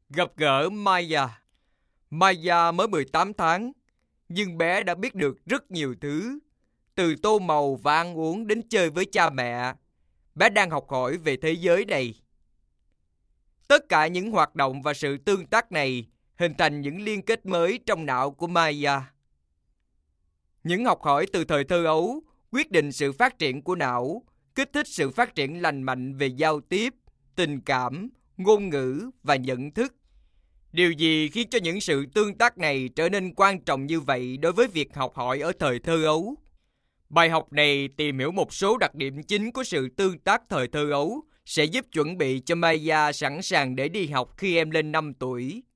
Gặp gỡ Maya. Maya mới 18 tháng, nhưng bé đã biết được rất nhiều thứ. Từ tô màu và ăn uống đến chơi với cha mẹ. Bé đang học hỏi về thế giới này. Tất cả những hoạt động và sự tương tác này hình thành những liên kết mới trong não của Maya. Những học hỏi từ thời thơ ấu quyết định sự phát triển của não, kích thích sự phát triển lành mạnh về giao tiếp, tình cảm, ngôn ngữ và nhận thức. Điều gì khiến cho những sự tương tác này trở nên quan trọng như vậy đối với việc học hỏi ở thời thơ ấu? Bài học này tìm hiểu một số đặc điểm chính của sự tương tác thời thơ ấu sẽ giúp chuẩn bị cho Maya sẵn sàng để đi học khi em lên 5 tuổi.